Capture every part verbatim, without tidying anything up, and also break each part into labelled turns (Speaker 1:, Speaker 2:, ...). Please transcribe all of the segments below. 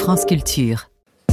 Speaker 1: France Culture.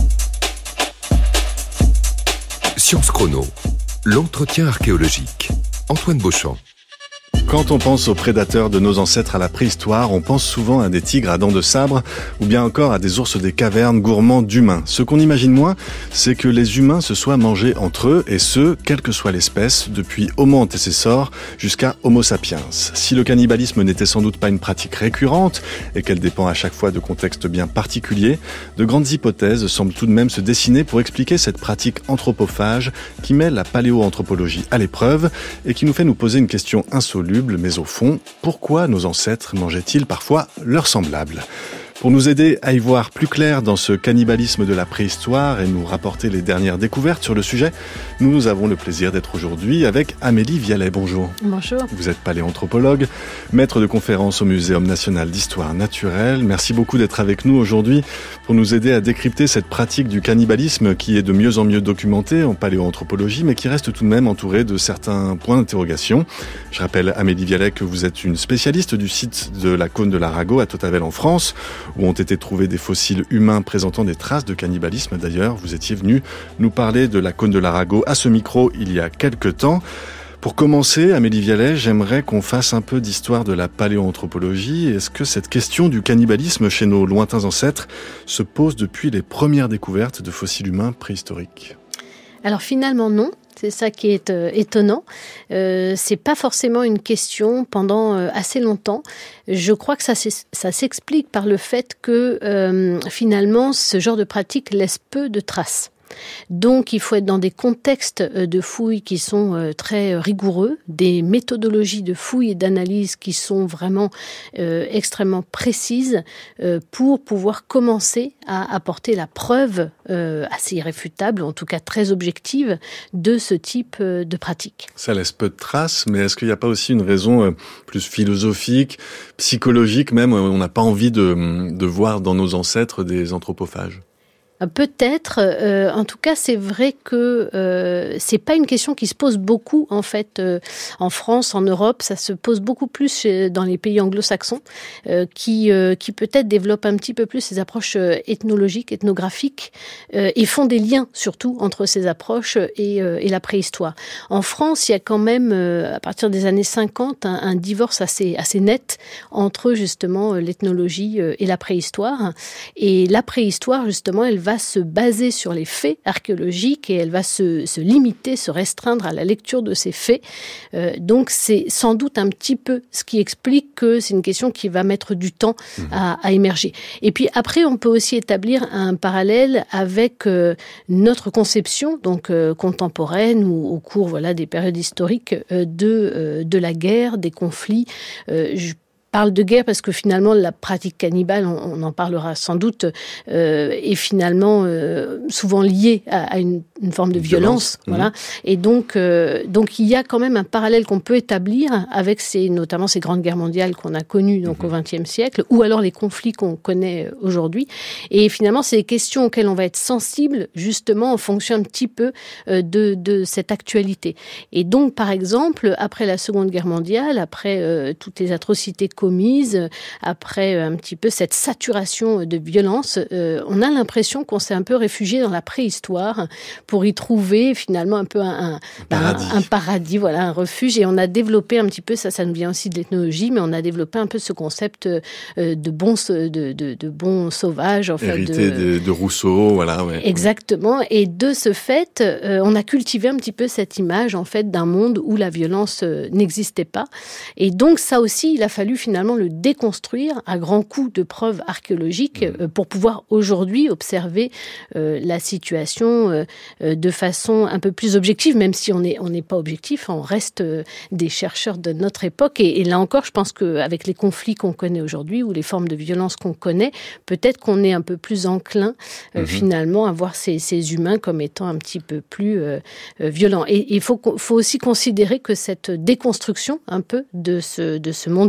Speaker 2: Science Chrono, l'entretien archéologique. Antoine Beauchamp.
Speaker 3: Quand on pense aux prédateurs de nos ancêtres à la préhistoire, on pense souvent à des tigres à dents de sabre ou bien encore à des ours des cavernes gourmands d'humains. Ce qu'on imagine moins, c'est que les humains se soient mangés entre eux, et ce, quelle que soit l'espèce, depuis Homo antecessor jusqu'à Homo sapiens. Si le cannibalisme n'était sans doute pas une pratique récurrente et qu'elle dépend à chaque fois de contextes bien particuliers, de grandes hypothèses semblent tout de même se dessiner pour expliquer cette pratique anthropophage qui met la paléoanthropologie à l'épreuve et qui nous fait nous poser une question insoluble. Mais au fond, pourquoi nos ancêtres mangeaient-ils parfois leurs semblables ? Pour nous aider à y voir plus clair dans ce cannibalisme de la préhistoire et nous rapporter les dernières découvertes sur le sujet, nous avons le plaisir d'être aujourd'hui avec Amélie Vialet. Bonjour.
Speaker 4: Bonjour.
Speaker 3: Vous êtes paléanthropologue, maître de conférences au Muséum national d'histoire naturelle. Merci beaucoup d'être avec nous aujourd'hui pour nous aider à décrypter cette pratique du cannibalisme qui est de mieux en mieux documentée en paléoanthropologie, mais qui reste tout de même entourée de certains points d'interrogation. Je rappelle, Amélie Vialet, que vous êtes une spécialiste du site de la Cône de l'Arago à Totavel en France, où ont été trouvés des fossiles humains présentant des traces de cannibalisme. D'ailleurs, vous étiez venu nous parler de la Cône de l'Arago à ce micro il y a quelques temps. Pour commencer, Amélie Vialet, j'aimerais qu'on fasse un peu d'histoire de la paléoanthropologie. Est-ce que cette question du cannibalisme chez nos lointains ancêtres se pose depuis les premières découvertes de fossiles humains préhistoriques ?
Speaker 4: Alors finalement non. C'est ça qui est euh, étonnant. Euh, c'est pas forcément une question pendant euh, assez longtemps. Je crois que ça, ça s'explique par le fait que euh, finalement ce genre de pratique laisse peu de traces. Donc, il faut être dans des contextes de fouilles qui sont très rigoureux, des méthodologies de fouilles et d'analyse qui sont vraiment euh, extrêmement précises euh, pour pouvoir commencer à apporter la preuve euh, assez irréfutable, en tout cas très objective, de ce type euh, de pratique.
Speaker 3: Ça laisse peu de traces, mais est-ce qu'il n'y a pas aussi une raison euh, plus philosophique, psychologique même ? On n'a pas envie de, de voir dans nos ancêtres des anthropophages ?
Speaker 4: Peut-être. Euh, en tout cas, c'est vrai que euh, c'est pas une question qui se pose beaucoup en fait euh, en France, en Europe. Ça se pose beaucoup plus chez, dans les pays anglo-saxons, euh, qui euh, qui peut-être développent un petit peu plus ces approches ethnologiques, ethnographiques, euh, et font des liens surtout entre ces approches et, euh, et la préhistoire. En France, il y a quand même euh, à partir des années cinquante un, un divorce assez assez net entre justement l'ethnologie et la préhistoire. Et la préhistoire, justement, elle va se baser sur les faits archéologiques et elle va se, se limiter, se restreindre à la lecture de ces faits. Euh, donc c'est sans doute un petit peu ce qui explique que c'est une question qui va mettre du temps mmh. à, à émerger. Et puis après, on peut aussi établir un parallèle avec euh, notre conception, donc euh, contemporaine ou au cours voilà des périodes historiques euh, de euh, de la guerre, des conflits. Euh, je parle de guerre parce que finalement la pratique cannibale, on, on en parlera sans doute, euh, est finalement euh, souvent liée à, à une, une forme de violence, violence. Voilà. Mmh. Et donc, euh, donc il y a quand même un parallèle qu'on peut établir avec ces, notamment ces grandes guerres mondiales qu'on a connues donc mmh. au vingtième siècle, ou alors les conflits qu'on connaît aujourd'hui. Et finalement, c'est des questions auxquelles on va être sensible justement en fonction un petit peu euh, de, de cette actualité. Et donc, par exemple, après la Seconde Guerre mondiale, après euh, toutes les atrocités commises, après un petit peu cette saturation de violence, euh, on a l'impression qu'on s'est un peu réfugié dans la préhistoire pour y trouver finalement un peu un, un, paradis. un, un paradis, voilà, un refuge. Et on a développé un petit peu, ça, ça nous vient aussi de l'ethnologie, mais on a développé un peu ce concept euh, de bon, de, de, de bon sauvage, en fait.
Speaker 3: Hérité de, de, de Rousseau, voilà. Ouais.
Speaker 4: Exactement. Et de ce fait, euh, on a cultivé un petit peu cette image, en fait, d'un monde où la violence euh, n'existait pas. Et donc, ça aussi, il a fallu finalement finalement le déconstruire à grands coups de preuves archéologiques euh, pour pouvoir aujourd'hui observer euh, la situation euh, de façon un peu plus objective, même si on n'est on n'est pas objectif, on reste euh, des chercheurs de notre époque. Et, et là encore, je pense qu'avec les conflits qu'on connaît aujourd'hui ou les formes de violence qu'on connaît, peut-être qu'on est un peu plus enclin euh, mmh. finalement à voir ces, ces humains comme étant un petit peu plus euh, violents. Et il faut, faut aussi considérer que cette déconstruction un peu de ce, de ce monde idéalisé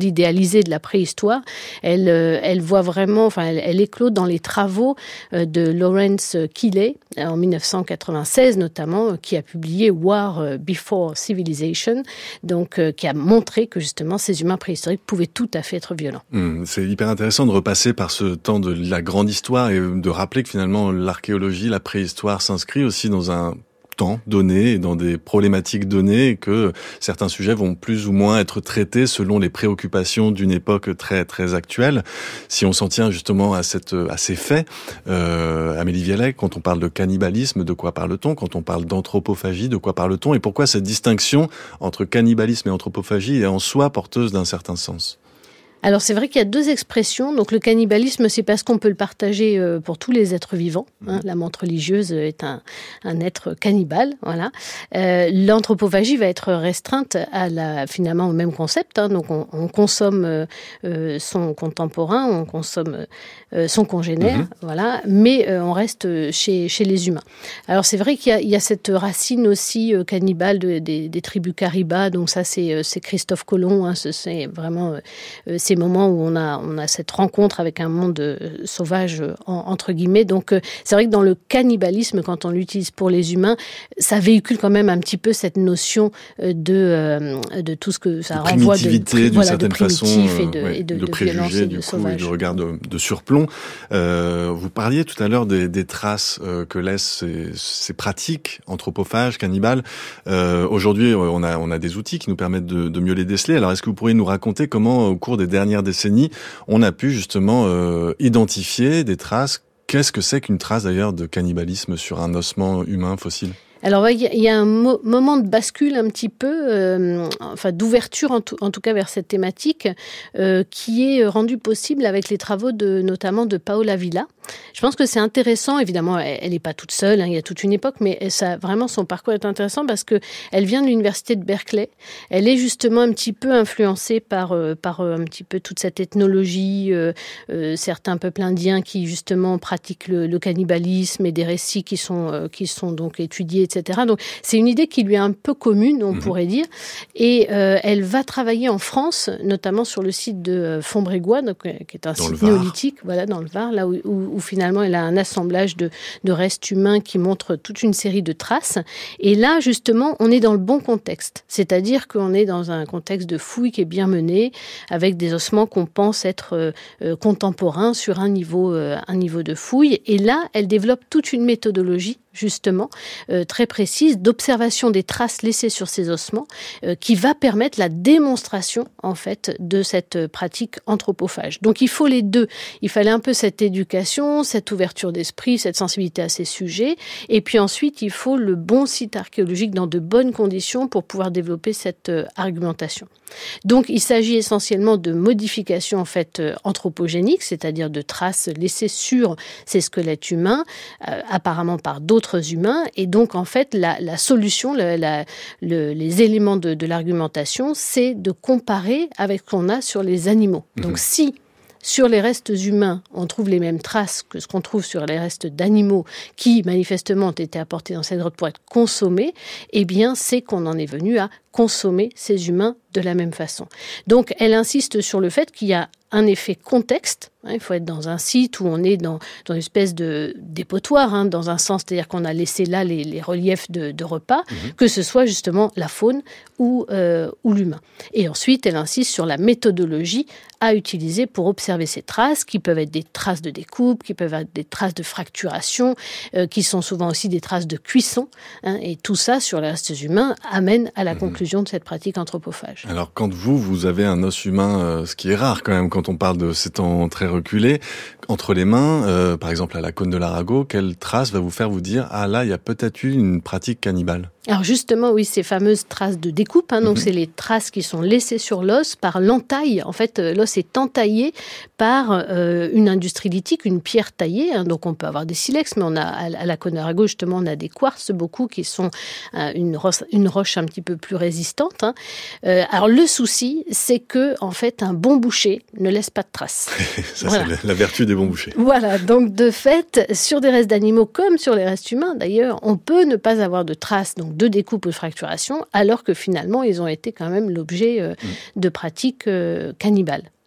Speaker 4: civilisée de la préhistoire, elle, euh, elle voit vraiment, enfin, elle, elle éclode dans les travaux euh, de Lawrence Keeley, en dix-neuf cent quatre-vingt-seize notamment, qui a publié War Before Civilization, donc euh, qui a montré que justement ces humains préhistoriques pouvaient tout à fait être violents.
Speaker 3: Mmh, c'est hyper intéressant de repasser par ce temps de la grande histoire et de rappeler que finalement l'archéologie, la préhistoire s'inscrit aussi dans un temps donné et dans des problématiques données et que certains sujets vont plus ou moins être traités selon les préoccupations d'une époque très très actuelle. Si on s'en tient justement à cette à ces faits, euh, Amélie Vialet, quand on parle de cannibalisme, de quoi parle-t-on? Quand on parle d'anthropophagie, de quoi parle-t-on? Et pourquoi cette distinction entre cannibalisme et anthropophagie est en soi porteuse d'un certain sens?
Speaker 4: Alors c'est vrai qu'il y a deux expressions. Donc le cannibalisme, c'est parce qu'on peut le partager pour tous les êtres vivants. Hein. La menthe religieuse est un, un être cannibale. Voilà. Euh, l'anthropophagie va être restreinte à la, finalement au même concept. Hein. Donc on, on consomme euh, son contemporain, on consomme euh, son congénère, mmh. voilà. Mais euh, on reste chez, chez les humains. Alors c'est vrai qu'il y a, il y a cette racine aussi euh, cannibale de, des, des tribus Caribas. Donc ça c'est, c'est Christophe Colomb. Hein. C'est vraiment euh, c'est ces moments où on a, on a cette rencontre avec un monde euh, sauvage, euh, en, entre guillemets. Donc, euh, c'est vrai que dans le cannibalisme, quand on l'utilise pour les humains, ça véhicule quand même un petit peu cette notion euh, de, euh, de tout ce que ça
Speaker 3: de
Speaker 4: renvoie de,
Speaker 3: d'une
Speaker 4: voilà,
Speaker 3: certaine
Speaker 4: de
Speaker 3: façon,
Speaker 4: et de,
Speaker 3: ouais,
Speaker 4: et de,
Speaker 3: de,
Speaker 4: de
Speaker 3: préjugés,
Speaker 4: et
Speaker 3: du
Speaker 4: de
Speaker 3: coup,
Speaker 4: sauvage.
Speaker 3: et de regard de, de surplomb. Euh, vous parliez tout à l'heure des, des traces euh, que laissent ces, ces pratiques anthropophages, cannibales. Euh, aujourd'hui, on a, on a des outils qui nous permettent de, de mieux les déceler. Alors, est-ce que vous pourriez nous raconter comment, au cours des dernières décennies, on a pu justement euh, identifier des traces? Qu'est-ce que c'est qu'une trace d'ailleurs de cannibalisme sur un ossement humain fossile?
Speaker 4: Alors, il y a un mo- moment de bascule un petit peu, euh, enfin d'ouverture en tout, en tout cas vers cette thématique, euh, qui est rendu possible avec les travaux de, notamment de Paola Villa. Je pense que c'est intéressant, évidemment, elle n'est pas toute seule, hein, il y a toute une époque, mais ça, vraiment son parcours est intéressant parce que elle vient de l'université de Berkeley. Elle est justement un petit peu influencée par, euh, par euh, un petit peu toute cette ethnologie, euh, euh, certains peuples indiens qui justement pratiquent le, le cannibalisme et des récits qui sont, euh, qui sont donc étudiés, et cetera. Donc c'est une idée qui lui est un peu commune, on mmh. pourrait dire. Et euh, elle va travailler en France, notamment sur le site de Fontbrégois, donc, qui est un dans site néolithique, voilà, dans le Var, là où, où, où finalement elle a un assemblage de, de restes humains qui montre toute une série de traces. Et là, justement, on est dans le bon contexte. C'est-à-dire qu'on est dans un contexte de fouille qui est bien mené, avec des ossements qu'on pense être euh, contemporains sur un niveau, euh, un niveau de fouille. Et là, elle développe toute une méthodologie justement, euh, très précise, d'observation des traces laissées sur ces ossements, euh, qui va permettre la démonstration, en fait, de cette pratique anthropophage. Donc, il faut les deux. Il fallait un peu cette éducation, cette ouverture d'esprit, cette sensibilité à ces sujets, et puis ensuite, il faut le bon site archéologique dans de bonnes conditions pour pouvoir développer cette euh, argumentation. Donc, il s'agit essentiellement de modifications, en fait, euh, anthropogéniques, c'est-à-dire de traces laissées sur ces squelettes humains, euh, apparemment par d'autres humains, et donc en fait la, la solution, la, la, le, les éléments de, de l'argumentation, c'est de comparer avec ce qu'on a sur les animaux. Mmh. Donc si sur les restes humains, on trouve les mêmes traces que ce qu'on trouve sur les restes d'animaux qui manifestement ont été apportés dans cette grotte pour être consommés, eh bien c'est qu'on en est venu à consommer ces humains de la même façon. Donc elle insiste sur le fait qu'il y a un effet contexte. Hein, il faut être dans un site où on est dans, dans une espèce de dépotoir, hein, dans un sens, c'est-à-dire qu'on a laissé là les, les reliefs de, de repas, mmh. que ce soit justement la faune ou, euh, ou l'humain. Et ensuite, elle insiste sur la méthodologie à utiliser pour observer ces traces, qui peuvent être des traces de découpe, qui peuvent être des traces de fracturation, euh, qui sont souvent aussi des traces de cuisson. Hein, et tout ça, sur les restes humains, amène à la mmh. conclusion de cette pratique anthropophage.
Speaker 3: Alors, quand vous, vous avez un os humain, euh, ce qui est rare quand même, quand on parle de ces temps très reculés, entre les mains, euh, par exemple à la cône de l'Arago, quelle trace va vous faire vous dire « Ah là, il y a peut-être eu une pratique cannibale » ?
Speaker 4: Alors justement, oui, ces fameuses traces de découpe, hein, donc mmh. c'est les traces qui sont laissées sur l'os par l'entaille. En fait, l'os est entaillé par euh, une industrie lithique, une pierre taillée. Hein, donc on peut avoir des silex, mais on a à la cône de l'Arago, justement, on a des quartz beaucoup qui sont euh, une, roche, une roche un petit peu plus résistante. Hein. Euh, alors le souci, c'est que en fait, un bon boucher ne laisse pas de traces.
Speaker 3: Ça, voilà. C'est la vertu des bons bouchers.
Speaker 4: Voilà, donc de fait, sur des restes d'animaux comme sur les restes humains, d'ailleurs, on peut ne pas avoir de traces, donc de découpe ou de fracturation, alors que finalement, ils ont été quand même l'objet euh, mmh. de pratiques euh, cannibales.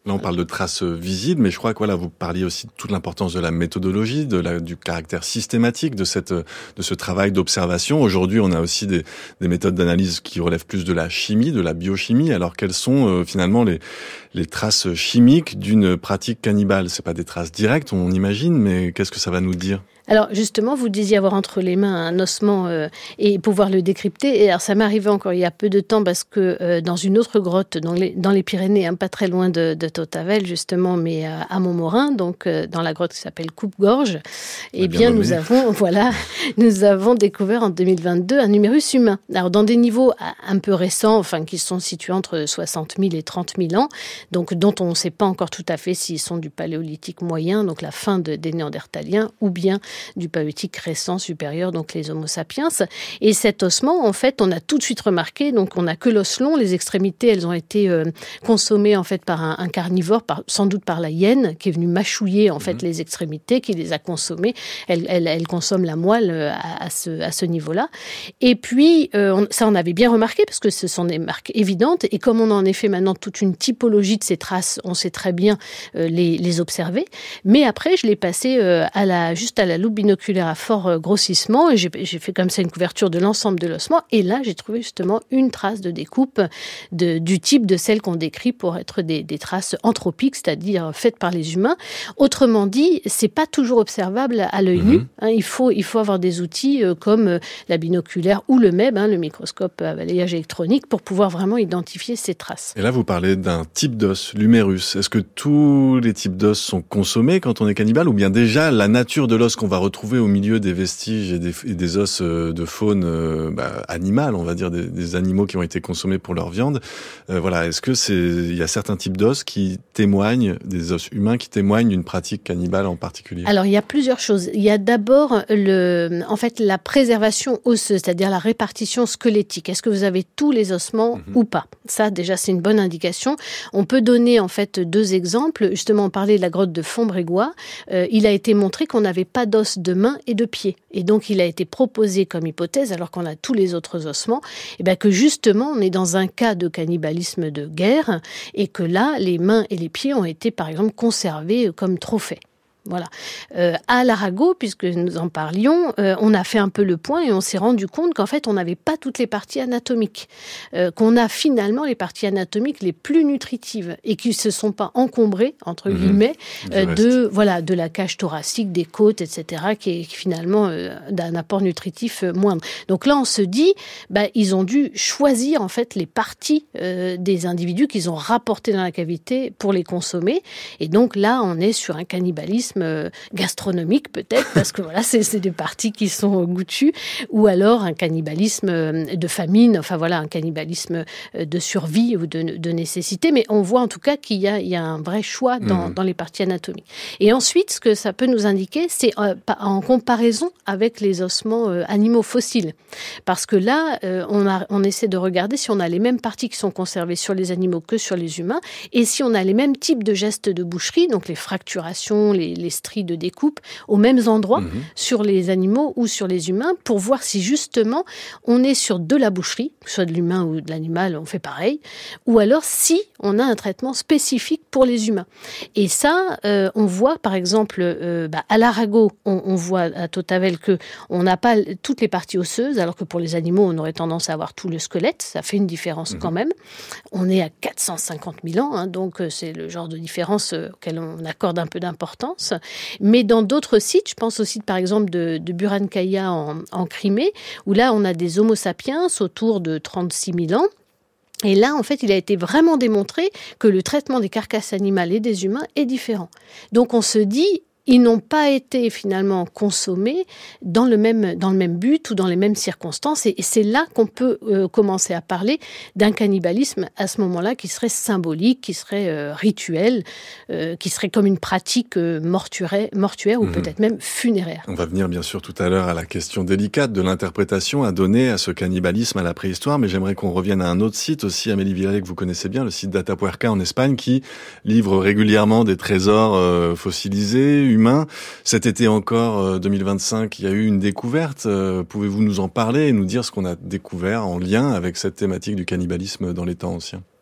Speaker 3: Là, on parle de traces visibles, mais je crois que voilà, vous parliez aussi de toute l'importance de la méthodologie, de la, du caractère systématique de cette, de ce travail d'observation. Aujourd'hui, on a aussi des, des méthodes d'analyse qui relèvent plus de la chimie, de la biochimie. Alors, quelles sont euh, finalement les, les traces chimiques d'une pratique cannibale? C'est pas des traces directes, on imagine, mais qu'est-ce que ça va nous dire?
Speaker 4: Alors justement, vous disiez avoir entre les mains un ossement euh, et pouvoir le décrypter. Et alors ça m'est arrivé encore il y a peu de temps parce que euh, dans une autre grotte dans les, dans les Pyrénées, hein, pas très loin de, de Tautavel justement, mais euh, à Montmorin, donc euh, dans la grotte qui s'appelle Coupe-Gorge, eh bien, bien nous avons voilà, nous avons découvert en deux mille vingt-deux un numérus humain. Alors dans des niveaux un peu récents, enfin qui sont situés entre soixante mille et trente mille ans, donc dont on ne sait pas encore tout à fait s'ils sont du paléolithique moyen, donc la fin de, des Néandertaliens, ou bien du paléolithique récent supérieur, donc les Homo sapiens. Et cet ossement, en fait, on a tout de suite remarqué, donc on n'a que l'os long, les extrémités, elles ont été euh, consommées en fait par un, un carnivore, par, sans doute par la hyène, qui est venue mâchouiller en fait mmh. les extrémités, qui les a consommées. Elle, elle, elle consomme la moelle à, à ce, à ce niveau-là. Et puis, euh, on, ça on avait bien remarqué, parce que ce sont des marques évidentes, et comme on a en effet maintenant toute une typologie de ces traces, on sait très bien euh, les, les observer. Mais après, je l'ai passé euh, à la, juste à la loupe binoculaire à fort grossissement et j'ai, j'ai fait comme ça une couverture de l'ensemble de l'ossement et là j'ai trouvé justement une trace de découpe de, du type de celle qu'on décrit pour être des, des traces anthropiques, c'est-à-dire faites par les humains. Autrement dit, c'est pas toujours observable à l'œil mmh. nu. Hein, il faut il faut avoir des outils euh, comme la binoculaire ou le M E B, hein, le microscope à balayage électronique, pour pouvoir vraiment identifier ces traces.
Speaker 3: Et là vous parlez d'un type d'os, l'humérus. Est-ce que tous les types d'os sont consommés quand on est cannibale ou bien déjà la nature de l'os qu'on va retrouver au milieu des vestiges et des, et des os de faune euh, bah, animale, on va dire des, des animaux qui ont été consommés pour leur viande. Euh, voilà, est-ce que c'est il y a certains types d'os qui témoignent, des os humains qui témoignent d'une pratique cannibale en particulier?
Speaker 4: Alors il y a plusieurs choses. Il y a d'abord le, en fait, la préservation osseuse, c'est-à-dire la répartition squelettique. Est-ce que vous avez tous les ossements mm-hmm. ou pas? Ça déjà c'est une bonne indication. On peut donner en fait deux exemples. Justement, on parlait de la grotte de Fontbrégois. Euh, il a été montré qu'on n'avait pas d'os de main et de pied. Et donc, il a été proposé comme hypothèse, alors qu'on a tous les autres ossements, eh bien que justement, on est dans un cas de cannibalisme de guerre et que là, les mains et les pieds ont été, par exemple, conservés comme trophées. Voilà. Euh, à l'Arago, puisque nous en parlions, euh, on a fait un peu le point et on s'est rendu compte qu'en fait, on n'avait pas toutes les parties anatomiques, euh, qu'on a finalement les parties anatomiques les plus nutritives et qui ne se sont pas encombrées, entre mmh, guillemets, euh, de, voilà, de la cage thoracique, des côtes, et cetera, qui est finalement euh, d'un apport nutritif euh, moindre. Donc là, on se dit, bah, ils ont dû choisir en fait les parties euh, des individus qu'ils ont rapportées dans la cavité pour les consommer. Et donc là, on est sur un cannibalisme gastronomique peut-être, parce que voilà, c'est, c'est des parties qui sont goûtues, ou alors un cannibalisme de famine, enfin voilà, un cannibalisme de survie ou de, de nécessité, mais on voit en tout cas qu'il y a, il y a un vrai choix dans, mmh. dans les parties anatomiques. Et ensuite, ce que ça peut nous indiquer, c'est euh, en comparaison avec les ossements euh, animaux fossiles, parce que là, euh, on, a, on essaie de regarder si on a les mêmes parties qui sont conservées sur les animaux que sur les humains, et si on a les mêmes types de gestes de boucherie, donc les fracturations, les les stries de découpe aux mêmes endroits mmh. sur les animaux ou sur les humains pour voir si justement on est sur de la boucherie, que ce soit de l'humain ou de l'animal, on fait pareil, ou alors si on a un traitement spécifique pour les humains. Et ça, euh, on voit par exemple euh, bah, à l'Arago, on, on voit à Tautavel que on n'a pas toutes les parties osseuses, alors que pour les animaux, on aurait tendance à avoir tout le squelette. Ça fait une différence mmh. quand même. On est à quatre cent cinquante mille ans, hein, donc c'est le genre de différence euh, auquel on accorde un peu d'importance. Mais dans d'autres sites, je pense au site par exemple de, de Burankaya en, en Crimée, où là on a des Homo sapiens autour de trente-six mille ans. Et là, en fait, il a été vraiment démontré que le traitement des carcasses animales et des humains est différent. Donc on se dit, ils n'ont pas été finalement consommés dans le même, dans le même but ou dans les mêmes circonstances. Et, et c'est là qu'on peut euh, commencer à parler d'un cannibalisme à ce moment-là qui serait symbolique, qui serait euh, rituel, euh, qui serait comme une pratique euh, mortuaire, mortuaire ou mmh. peut-être même funéraire.
Speaker 3: On va venir bien sûr tout à l'heure à la question délicate de l'interprétation à donner à ce cannibalisme à la préhistoire, mais j'aimerais qu'on revienne à un autre site aussi, Amélie Villalet, que vous connaissez bien, le site d'Atapuerca en Espagne, qui livre régulièrement des trésors euh, fossilisés, humain. Cet été encore, euh, deux mille vingt-cinq, il y a eu une découverte. Euh, pouvez-vous nous en parler et nous dire ce qu'on a découvert en lien avec cette thématique du cannibalisme dans les temps anciens ?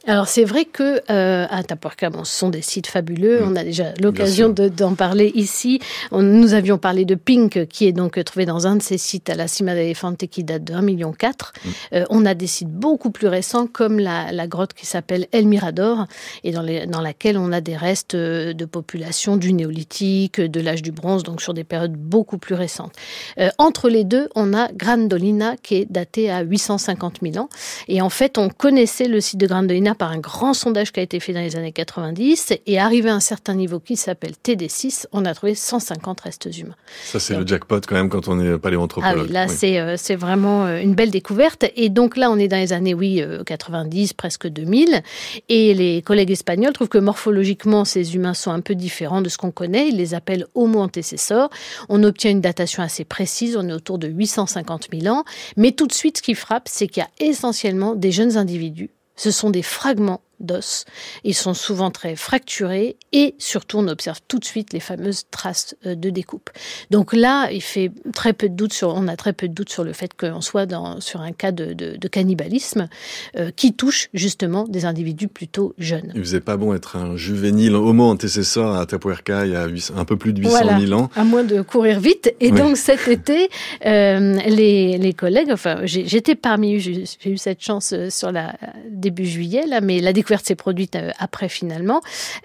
Speaker 4: Alors c'est vrai que euh, à Atapuerca, bon, ce sont des sites fabuleux. Mmh. On a déjà l'occasion de, d'en parler ici. On, nous avions parlé de Pink, qui est donc trouvé dans un de ces sites à la Cima de Elefante, qui date de un virgule quatre million. Mmh. Euh, on a des sites beaucoup plus récents, comme la, la grotte qui s'appelle El Mirador, et dans, les, dans laquelle on a des restes de population du néolithique, de l'âge du bronze, donc sur des périodes beaucoup plus récentes. Euh, entre les deux, on a Grandolina, qui est daté à huit cent cinquante mille ans. Et en fait, on connaissait le site de Grandolina par un grand sondage qui a été fait dans les années quatre-vingt-dix, et arrivé à un certain niveau qui s'appelle T D six, on a trouvé cent cinquante restes humains.
Speaker 3: Ça, c'est donc le jackpot quand même quand on est paléoanthropologue.
Speaker 4: Ah oui, là,
Speaker 3: oui.
Speaker 4: c'est, euh, c'est vraiment une belle découverte. Et donc là, on est dans les années, oui, euh, quatre-vingt-dix, presque deux mille. Et les collègues espagnols trouvent que morphologiquement, ces humains sont un peu différents de ce qu'on connaît. Ils les appellent Homo antecessor. On obtient une datation assez précise. On est autour de huit cent cinquante mille ans. Mais tout de suite, ce qui frappe, c'est qu'il y a essentiellement des jeunes individus. Ce sont des fragments d'os. Ils sont souvent très fracturés et surtout, on observe tout de suite les fameuses traces de découpe. Donc là, il fait très peu de doute sur, on a très peu de doute sur le fait qu'on soit dans, sur un cas de, de, de cannibalisme euh, qui touche justement des individus plutôt jeunes.
Speaker 3: Il faisait pas bon être un juvénile homo antecessor à Atapuerca il y a un peu plus de huit cent mille
Speaker 4: voilà,
Speaker 3: ans.
Speaker 4: À moins de courir vite. Et oui. Donc cet été, euh, les, les collègues, enfin j'ai, j'étais parmi eux, j'ai, j'ai eu cette chance sur la début juillet, là, mais la découverte s'est produite après finalement.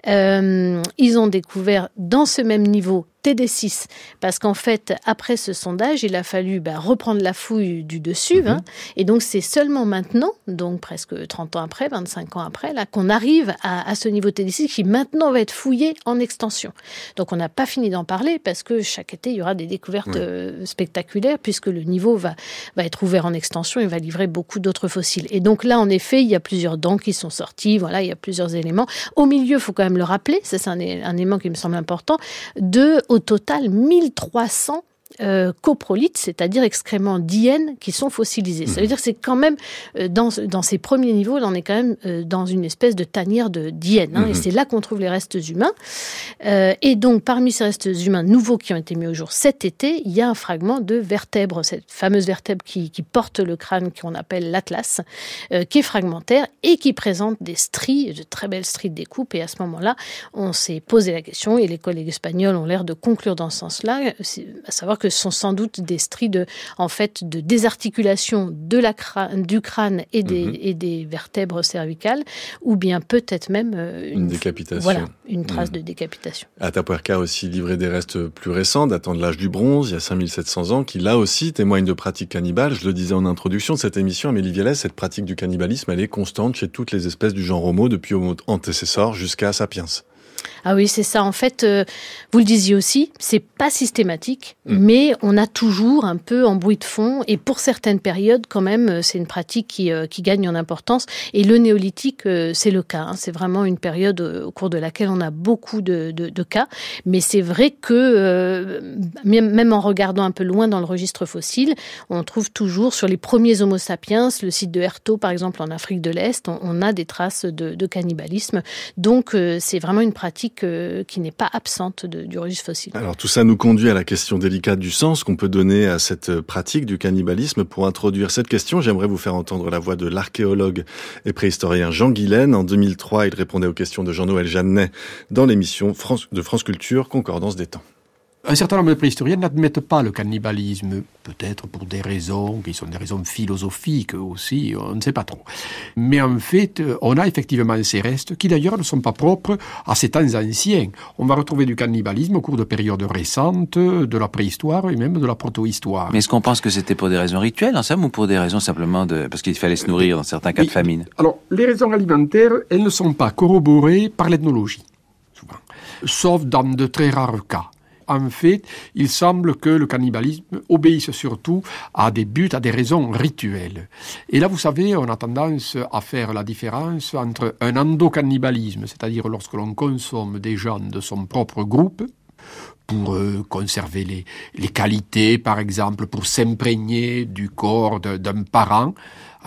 Speaker 4: Euh, ils ont découvert dans ce même niveau T D six, parce qu'en fait, après ce sondage, il a fallu bah, reprendre la fouille du dessus, mmh. hein, et donc c'est seulement maintenant, donc presque trente ans après, vingt-cinq ans après, là, qu'on arrive à, à ce niveau T D six qui maintenant va être fouillé en extension. Donc on n'a pas fini d'en parler, parce que chaque été, il y aura des découvertes mmh. euh, spectaculaires, puisque le niveau va, va être ouvert en extension et va livrer beaucoup d'autres fossiles. Et donc là, en effet, il y a plusieurs dents qui sont sorties, voilà, il y a plusieurs éléments. Au milieu, il faut quand même le rappeler, ça c'est un, un élément qui me semble important, de au total mille trois cents Euh, coprolites, c'est-à-dire excréments d'hyènes qui sont fossilisés. Mmh. Ça veut dire que c'est quand même, euh, dans, dans ces premiers niveaux, là, on est quand même euh, dans une espèce de tanière de, d'hyènes. Hein, mmh. Et c'est là qu'on trouve les restes humains. Euh, et donc, parmi ces restes humains nouveaux qui ont été mis au jour cet été, il y a un fragment de vertèbre, cette fameuse vertèbre qui, qui porte le crâne qu'on appelle l'atlas, euh, qui est fragmentaire et qui présente des stries, de très belles stries de découpe. Et à ce moment-là, on s'est posé la question, et les collègues espagnols ont l'air de conclure dans ce sens-là, à savoir que ce sont sans doute des stries de, en fait, de désarticulation de la crâne, du crâne et des, mmh. et des vertèbres cervicales, ou bien peut-être même euh,
Speaker 3: une, une décapitation.
Speaker 4: Voilà, une trace mmh. de décapitation.
Speaker 3: Atapuerca a aussi livré des restes plus récents, datant de l'âge du bronze, il y a cinq mille sept cents ans, qui là aussi témoignent de pratiques cannibales. Je le disais en introduction de cette émission, Amélie Viellès, cette pratique du cannibalisme, elle est constante chez toutes les espèces du genre Homo, depuis Homo antecessor jusqu'à Sapiens.
Speaker 4: Ah oui, c'est ça. En fait, euh, vous le disiez aussi, c'est pas systématique, mmh. mais on a toujours un peu en bruit de fond. Et pour certaines périodes, quand même, c'est une pratique qui, euh, qui gagne en importance. Et le néolithique, euh, c'est le cas. Hein. C'est vraiment une période euh, au cours de laquelle on a beaucoup de, de, de cas. Mais c'est vrai que, euh, même en regardant un peu loin dans le registre fossile, on trouve toujours sur les premiers Homo sapiens, le site de Herto, par exemple, en Afrique de l'Est, on, on a des traces de, de cannibalisme. Donc, euh, c'est vraiment une pratique euh, qui n'est pas absente de, du registre fossile.
Speaker 3: Alors tout ça nous conduit à la question délicate du sens qu'on peut donner à cette pratique du cannibalisme. Pour introduire cette question, j'aimerais vous faire entendre la voix de l'archéologue et préhistorien Jean Guilaine. En deux mille trois, il répondait aux questions de Jean-Noël Jeannet dans l'émission France, de France Culture, Concordance des temps.
Speaker 1: Un certain nombre de préhistoriens n'admettent pas le cannibalisme, peut-être pour des raisons qui sont des raisons philosophiques aussi, on ne sait pas trop. Mais en fait, on a effectivement ces restes qui d'ailleurs ne sont pas propres à ces temps anciens. On va retrouver du cannibalisme au cours de périodes récentes, de la préhistoire et même de la protohistoire.
Speaker 5: Mais est-ce qu'on pense que c'était pour des raisons rituelles, en somme, ou pour des raisons simplement de... parce qu'il fallait se nourrir dans certains cas oui. de famine?
Speaker 1: Alors, les raisons alimentaires, elles ne sont pas corroborées par l'ethnologie, souvent. Sauf dans de très rares cas. En fait, il semble que le cannibalisme obéisse surtout à des buts, à des raisons rituelles. Et là, vous savez, on a tendance à faire la différence entre un endocannibalisme, c'est-à-dire lorsque l'on consomme des gens de son propre groupe, pour euh, conserver les, les qualités, par exemple, pour s'imprégner du corps de, d'un parent,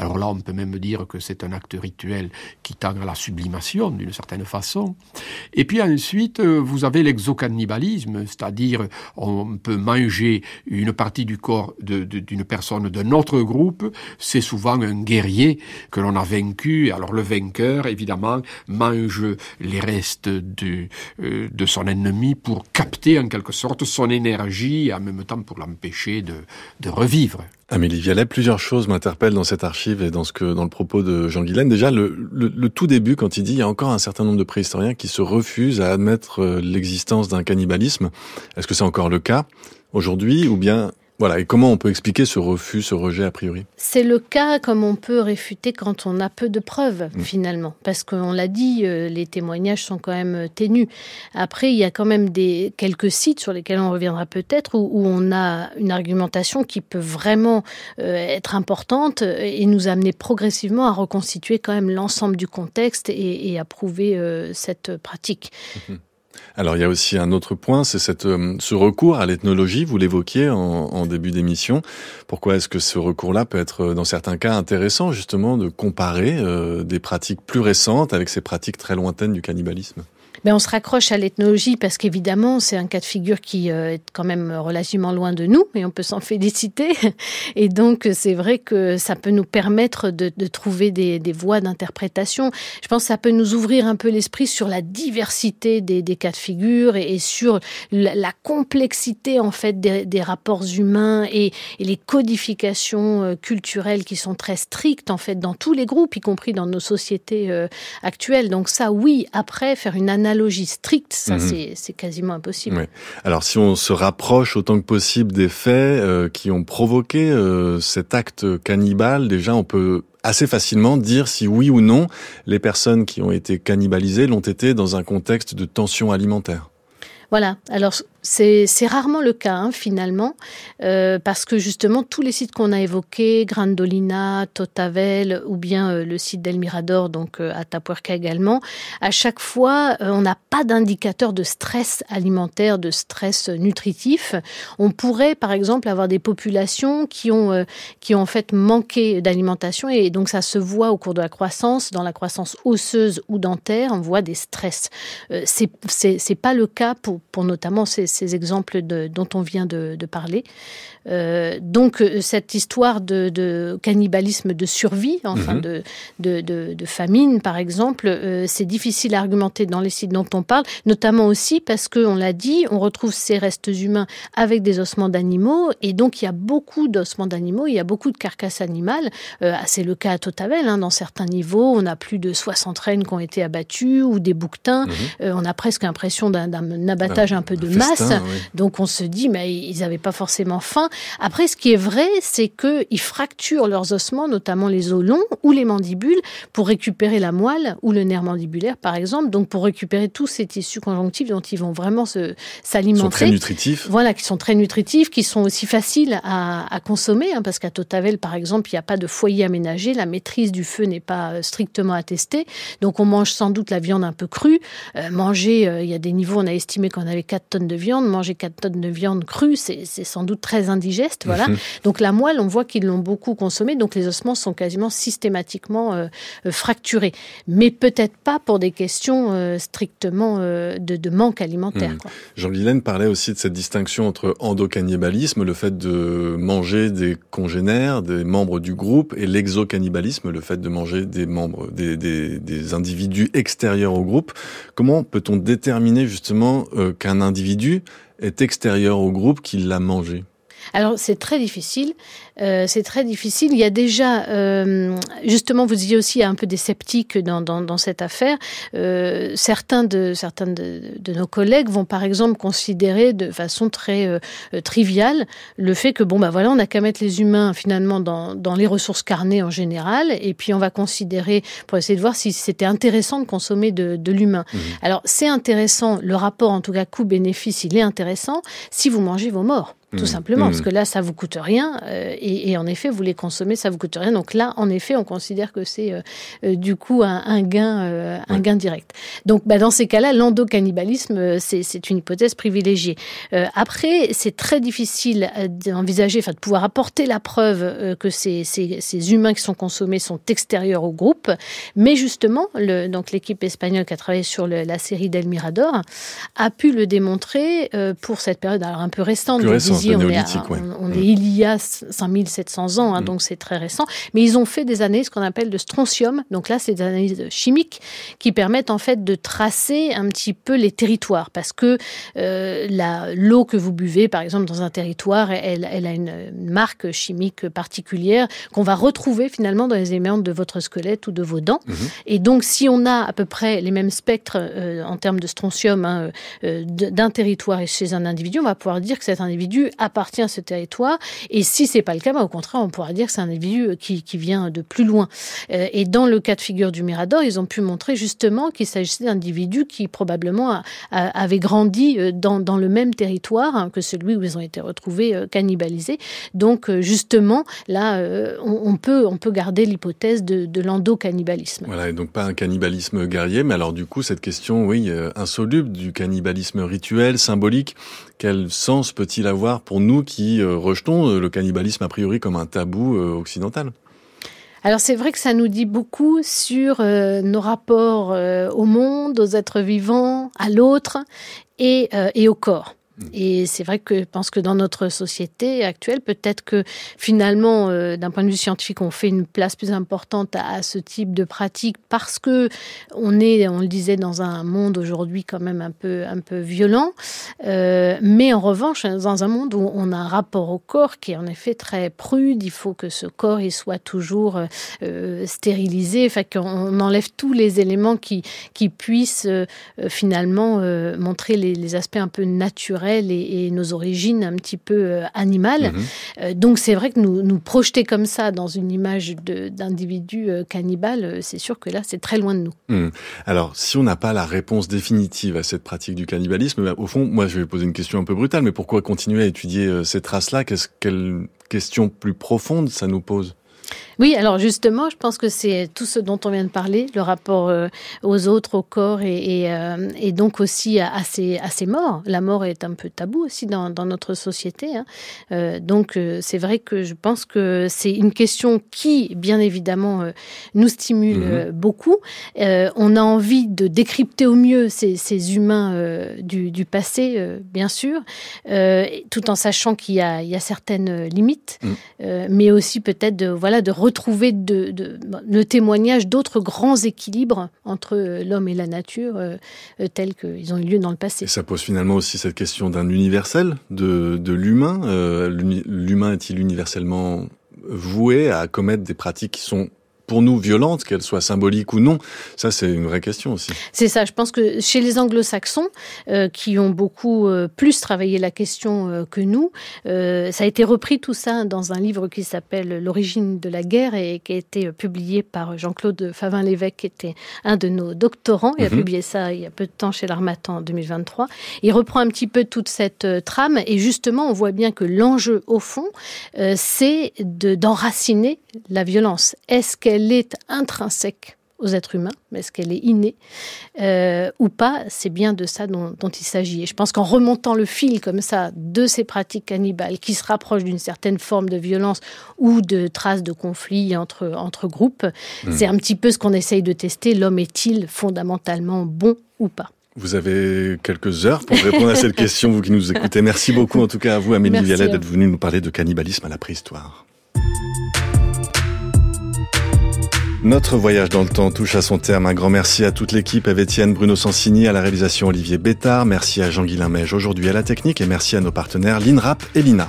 Speaker 1: Alors là, on peut même dire que c'est un acte rituel qui tend à la sublimation, d'une certaine façon. Et puis ensuite, vous avez l'exocannibalisme, c'est-à-dire on peut manger une partie du corps de, de, d'une personne de notre groupe. C'est souvent un guerrier que l'on a vaincu. Alors le vainqueur, évidemment, mange les restes de, euh, de son ennemi pour capter en quelque sorte son énergie et en même temps pour l'empêcher de, de revivre.
Speaker 3: Amélie Vialet, plusieurs choses m'interpellent dans cette archive et dans ce que dans le propos de Jean Guilaine. Déjà, le, le, le tout début, quand il dit il y a encore un certain nombre de préhistoriens qui se refusent à admettre l'existence d'un cannibalisme. Est-ce que c'est encore le cas aujourd'hui ou bien... Voilà, et comment on peut expliquer ce refus, ce rejet a priori ?
Speaker 4: C'est le cas comme on peut réfuter quand on a peu de preuves, mmh. finalement. Parce qu'on l'a dit, euh, les témoignages sont quand même ténus. Après, il y a quand même des, quelques sites sur lesquels on reviendra peut-être, où, où on a une argumentation qui peut vraiment euh, être importante et nous amener progressivement à reconstituer quand même l'ensemble du contexte et, et à prouver euh, cette pratique.
Speaker 3: Mmh. Alors il y a aussi un autre point, c'est cette, euh, ce recours à l'ethnologie, vous l'évoquiez en, en début d'émission. Pourquoi est-ce que ce recours-là peut être dans certains cas intéressant justement de comparer euh, des pratiques plus récentes avec ces pratiques très lointaines du cannibalisme ?
Speaker 4: Ben on se raccroche à l'ethnologie parce qu'évidemment, c'est un cas de figure qui euh, est quand même relativement loin de nous et on peut s'en féliciter. Et donc, c'est vrai que ça peut nous permettre de, de trouver des, des voies d'interprétation. Je pense que ça peut nous ouvrir un peu l'esprit sur la diversité des, des cas de figure et, et sur la, la complexité, en fait, des, des rapports humains et, et les codifications euh, culturelles qui sont très strictes, en fait, dans tous les groupes, y compris dans nos sociétés euh, actuelles. Donc ça, oui, après, faire une analyse analogie stricte, ça mmh. c'est, c'est quasiment impossible.
Speaker 3: Oui. Alors si on se rapproche autant que possible des faits euh, qui ont provoqué euh, cet acte cannibale, déjà on peut assez facilement dire si oui ou non les personnes qui ont été cannibalisées l'ont été dans un contexte de tension alimentaire.
Speaker 4: Voilà, alors c'est, c'est rarement le cas hein, finalement, euh, parce que justement tous les sites qu'on a évoqués, Grandolina, Totavel ou bien euh, le site d'El Mirador, donc euh, à Atapuerca également, à chaque fois euh, on n'a pas d'indicateur de stress alimentaire, de stress nutritif. On pourrait par exemple avoir des populations qui ont, euh, qui ont en fait manqué d'alimentation et donc ça se voit au cours de la croissance, dans la croissance osseuse ou dentaire, on voit des stress. Euh, c'est, c'est, c'est pas le cas pour, pour notamment ces ces exemples de, dont on vient de, de parler. Euh, donc, cette histoire de, de cannibalisme de survie, enfin mmh. de, de, de, de famine, par exemple, euh, c'est difficile à argumenter dans les sites dont on parle, notamment aussi parce qu'on l'a dit, on retrouve ces restes humains avec des ossements d'animaux, et donc il y a beaucoup d'ossements d'animaux, il y a beaucoup de carcasses animales. Euh, c'est le cas à Totavel, hein, dans certains niveaux, on a plus de soixante rennes qui ont été abattues, ou des bouquetins. Mmh. Euh, on a presque l'impression d'un, d'un abattage un peu de masse. Oui. Donc on se dit, mais ils n'avaient pas forcément faim. Après, ce qui est vrai, c'est qu'ils fracturent leurs ossements, notamment les os longs ou les mandibules, pour récupérer la moelle ou le nerf mandibulaire, par exemple. Donc pour récupérer tous ces tissus conjonctifs dont ils vont vraiment se, s'alimenter. Qui sont
Speaker 3: très nutritifs.
Speaker 4: Voilà, qui sont très nutritifs, qui sont aussi faciles à, à consommer, hein, parce qu'à Totavel, par exemple, il n'y a pas de foyer aménagé, la maîtrise du feu n'est pas strictement attestée. Donc on mange sans doute la viande un peu crue. Euh, manger, euh, il y a des niveaux, on a estimé qu'on avait quatre tonnes de viande. Manger quatre tonnes de viande crue, c'est, c'est sans doute très indigeste. Voilà. Mmh. Donc la moelle, on voit qu'ils l'ont beaucoup consommée, donc les ossements sont quasiment systématiquement euh, euh, fracturés. Mais peut-être pas pour des questions euh, strictement euh, de, de manque alimentaire. Mmh. Quoi.
Speaker 3: Jean Guilaine parlait aussi de cette distinction entre endocannibalisme, le fait de manger des congénères, des membres du groupe, et l'exocannibalisme, le fait de manger des membres, des, des, des individus extérieurs au groupe. Comment peut-on déterminer justement euh, qu'un individu est extérieur au groupe qui l'a mangé ?
Speaker 4: Alors, c'est très difficile. Euh, c'est très difficile. Il y a déjà, euh, justement, vous disiez aussi, il y a un peu des sceptiques dans, dans, dans cette affaire. Euh, certains de, certains de, de nos collègues vont, par exemple, considérer de façon très euh, triviale le fait que, bon, bah voilà, on n'a qu'à mettre les humains, finalement, dans, dans les ressources carnées en général, et puis on va considérer, pour essayer de voir si c'était intéressant de consommer de, de l'humain. Mmh. Alors, c'est intéressant, le rapport, en tout cas, coût-bénéfice, il est intéressant si vous mangez vos morts. tout
Speaker 3: mmh.
Speaker 4: simplement,
Speaker 3: mmh.
Speaker 4: parce que là, ça vous coûte rien, euh, et, et en effet, vous les consommez, ça vous coûte rien. Donc là, en effet, on considère que c'est euh, euh, du coup un, un gain, euh, un ouais. gain direct. Donc, bah, dans ces cas-là, l'endocannibalisme, euh, c'est, c'est une hypothèse privilégiée. Euh, après, c'est très difficile d'envisager, enfin, de pouvoir apporter la preuve euh, que ces, ces, ces humains qui sont consommés sont extérieurs au groupe. Mais justement, le, donc l'équipe espagnole qui a travaillé sur le, la série d'El Mirador a pu le démontrer euh, pour cette période, alors un peu récente.
Speaker 3: Plus récente.
Speaker 4: On, est, à,
Speaker 3: ouais.
Speaker 4: on, on est il y a cinq mille sept cents ans, hein, mmh. donc c'est très récent. Mais ils ont fait des analyses qu'on appelle de strontium. Donc là, c'est des analyses chimiques qui permettent en fait de tracer un petit peu les territoires. Parce que euh, la, l'eau que vous buvez, par exemple, dans un territoire, elle, elle a une, une marque chimique particulière qu'on va retrouver finalement dans les méandres de votre squelette ou de vos dents. Mmh. Et donc, si on a à peu près les mêmes spectres euh, en termes de strontium hein, euh, d'un territoire et chez un individu, on va pouvoir dire que cet individu appartient à ce territoire, et si c'est pas le cas, bah, au contraire, on pourra dire que c'est un individu qui, qui vient de plus loin. Euh, et dans le cas de figure du Mirador, ils ont pu montrer justement qu'il s'agissait d'individus qui probablement a, a, avaient grandi dans, dans le même territoire hein, que celui où ils ont été retrouvés euh, cannibalisés. Donc euh, justement, là, euh, on, on, peut, on peut garder l'hypothèse de, de l'endocannibalisme.
Speaker 3: Voilà, et donc pas un cannibalisme guerrier, mais alors du coup, cette question, oui, euh, insoluble du cannibalisme rituel, symbolique, quel sens peut-il avoir pour nous qui euh, rejetons euh, le cannibalisme a priori comme un tabou euh, occidental ?
Speaker 4: Alors c'est vrai que ça nous dit beaucoup sur euh, nos rapports euh, au monde, aux êtres vivants, à l'autre et, euh, et au corps. Et c'est vrai que je pense que dans notre société actuelle, peut-être que finalement, euh, d'un point de vue scientifique, on fait une place plus importante à, à ce type de pratique parce que on est, on le disait, dans un monde aujourd'hui quand même un peu, un peu violent. Euh, mais en revanche, dans un monde où on a un rapport au corps qui est en effet très prude, il faut que ce corps il soit toujours euh, stérilisé, enfin qu'on enlève tous les éléments qui, qui puissent euh, finalement euh, montrer les, les aspects un peu naturels Et, et nos origines un petit peu euh, animales. Mmh. Euh, donc c'est vrai que nous, nous projeter comme ça dans une image de, d'individu euh, cannibale, euh, c'est sûr que là, c'est très loin de nous.
Speaker 3: Mmh. Alors, si on n'a pas la réponse définitive à cette pratique du cannibalisme, bah, au fond, moi, je vais poser une question un peu brutale, mais pourquoi continuer à étudier euh, ces traces-là ? Qu'est-ce, quelle question plus profonde ça nous pose ?
Speaker 4: Oui, alors justement, je pense que c'est tout ce dont on vient de parler, le rapport euh, aux autres, au corps et, et, euh, et donc aussi à, à, ces, à ces morts. La mort est un peu tabou aussi dans, dans notre société. Hein. Euh, donc euh, c'est vrai que je pense que c'est une question qui, bien évidemment, euh, nous stimule mmh. euh, beaucoup. Euh, on a envie de décrypter au mieux ces, ces humains euh, du, du passé, euh, bien sûr, euh, tout en sachant qu'il y a, il y a certaines limites, mmh. euh, mais aussi peut-être de, voilà, de retrouver de, de, le témoignage d'autres grands équilibres entre l'homme et la nature euh, tels qu'ils ont eu lieu dans le passé.
Speaker 3: Et ça pose finalement aussi cette question d'un universel, de, de l'humain. Euh, l'humain est-il universellement voué à commettre des pratiques qui sont pour nous violentes, qu'elles soient symboliques ou non? Ça, c'est une vraie question aussi.
Speaker 4: C'est ça. Je pense que chez les anglo-saxons, euh, qui ont beaucoup euh, plus travaillé la question euh, que nous, euh, ça a été repris tout ça dans un livre qui s'appelle « L'origine de la guerre » et qui a été publié par Jean-Claude Favin-Lévesque, qui était un de nos doctorants. Il mm-hmm. a publié ça il y a peu de temps chez l'Harmattan en deux mille vingt-trois. Il reprend un petit peu toute cette euh, trame et justement, on voit bien que l'enjeu, au fond, euh, c'est de, d'enraciner la violence. Est-ce qu'elle est intrinsèque aux êtres humains, est-ce qu'elle est innée euh, ou pas? C'est bien de ça dont, dont il s'agit. Et je pense qu'en remontant le fil comme ça de ces pratiques cannibales qui se rapprochent d'une certaine forme de violence ou de traces de conflits entre, entre groupes, mmh. c'est un petit peu ce qu'on essaye de tester. L'homme est-il fondamentalement bon ou pas?
Speaker 3: Vous avez quelques heures pour répondre à cette question, vous qui nous écoutez. Merci beaucoup en tout cas à vous, Amélie Vialet, d'être venue nous parler de cannibalisme à la préhistoire. Notre voyage dans le temps touche à son terme. Un grand merci à toute l'équipe, à Étienne, Bruno Sansini, à la réalisation Olivier Bétard. Merci à Jean-Guilain Mège aujourd'hui à la technique et merci à nos partenaires l'INRAP et l'I N A.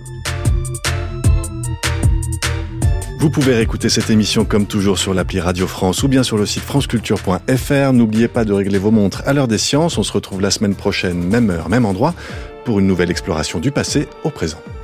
Speaker 3: Vous pouvez réécouter cette émission comme toujours sur l'appli Radio France ou bien sur le site franceculture point f r. N'oubliez pas de régler vos montres à l'heure des sciences. On se retrouve la semaine prochaine, même heure, même endroit, pour une nouvelle exploration du passé au présent.